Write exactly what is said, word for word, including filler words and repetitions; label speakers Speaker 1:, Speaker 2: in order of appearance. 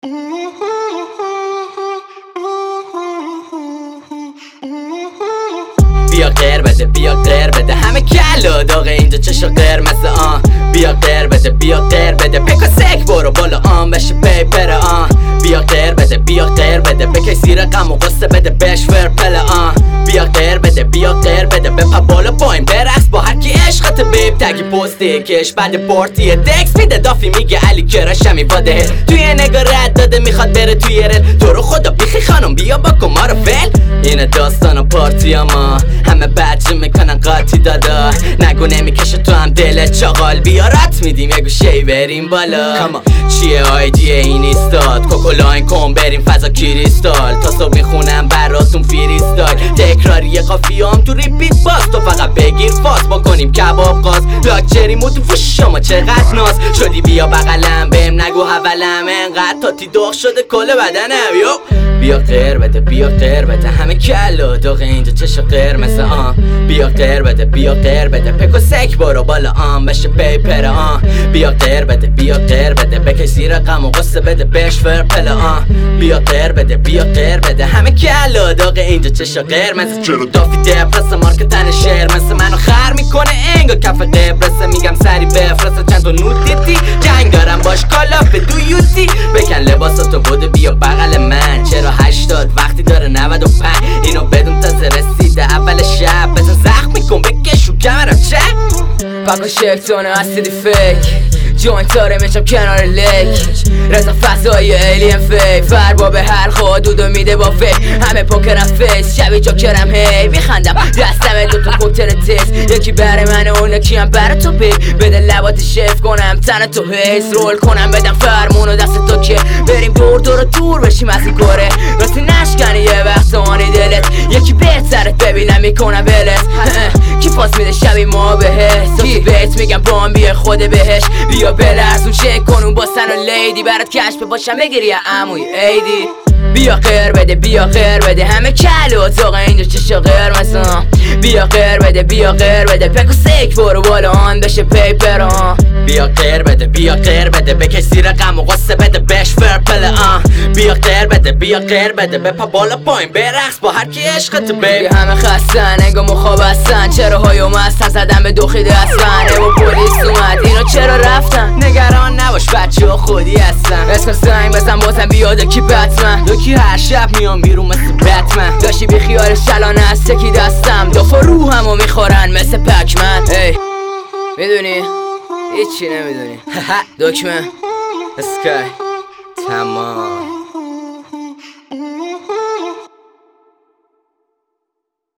Speaker 1: بیا غیر بده بیا غیر بده همه کلا داغه اینجا چشا قرمز آن بیا غیر بده بیا غیر بده پکا سک برو بالا آن بشه پیپر آن بیا غیر بده بیا غیر بده بکی زیر غم و قصه بده بش ورپل آن بیا غیر بده بیا غیر بده بپا بالا پایین برقص با هرکی عشقت بیب تگی پستی کش بعد پارتی دکس میده دافی میگه علی کراشمی واده توی نگاه رد داده میخواد بره توی رل تو رو خدا بیخی خانم بیا با کما رو ول اینه داستان و پارتی ما همه بچه میکنن قاطی دادا نگو نمیکشه تو هم دلت چاقال بیا رات میدیم یه گوشهی بریم بالا کما چیه آیدیه این ایستاد کوکولاین کن بریم فضا کریستال تا صبح میخونم براتون فریستایل تکراری قافیه هم تو ریپیت باز تو فقط بگیر فاز بکنیم کباب قاز لاکچری مو تو فوش شما چقدر ناز شدی بیا بغلم بهم نگو حولم انقدر تاتی داغ شده کل بدنم یو بیا غیر بده بیا غیر بده همه کلا داغ اینجا چشا قرمز آن بیا غیر بده بیا غیر بده پکو سک برو بالا آن بشه پیپر آن بیا غیر بده بیا غیر بده بکی زیر غم و قصه بده بش ورپل آن بیا غیر بده بیا غیر بده همه کلا داغ اینجا چشا قرمز چرا دافی دپرس مارک تن شعر مثل منو خر میکنه انگا کف قبرسه میگم سری بفرسته چند تا نود دیدی جنگ دارم باش کالاف دو یوتی بکن لباساتو بوده بیا بغل من چرا هشتاد وقتی داره نود و پنج اینو بدون تازه رسیده اول شب بزن زخم میکن بکش رو کمرم چه پاکو شکتونه اسیدی فیک جوینت داره میشم کنار لیک رزا فضای ایلین فیک فربا به هر خودودو میده با فیک همه پوکرم فیس شبی جاکرم هی میخندم دستم دوتا کوتر تیز یکی بره من اون یکی هم بره تو بی بده لبات شف کنم تن تو هیز رول کنم بدم فرمونو دست تو که بریم دور دور دور بشیم از این کاره راستی نشکنی یه وقت آنی دلت یکی بهترت ببینم میکنم بلت کی پاس میده شبی ما بهش کی بهت میگم بام بیه خود بهش بیا بلرزون چک کنون با سن و لیدی برات کشف باشم بگیری یا عموی ایدی بیا غیر بده بیا غیر بده همه کلو تاقه اینجا چشا قرمزم بیا غیر بده بیا غیر بده پکو سک برو بالا آن بشه پیپر آن بیا غیر بده بیا غیر بده بکش زیر غم و قصه بده بش ورپل آن بیا غیر بده بیا غیر بده بپا بالا پایین برقص با هرکی عشقت بیبی همه خستن انگا مخواب هستن چرا هایو مستن زدن به دو خیده هستن و پلیس اومد اینا چرا رفتن نگران نباش بچه ها خودی هستن اسم زنگ بزن بازم بیاده کی بتمن دوکی هر شب میام بیرون مثل بتمن داشتی بی خیال شلانه از سکی دستم دافا روحمو میخورن مثل پکمن ای میدونی هیچی نمیدونی دکمه اسکای تمام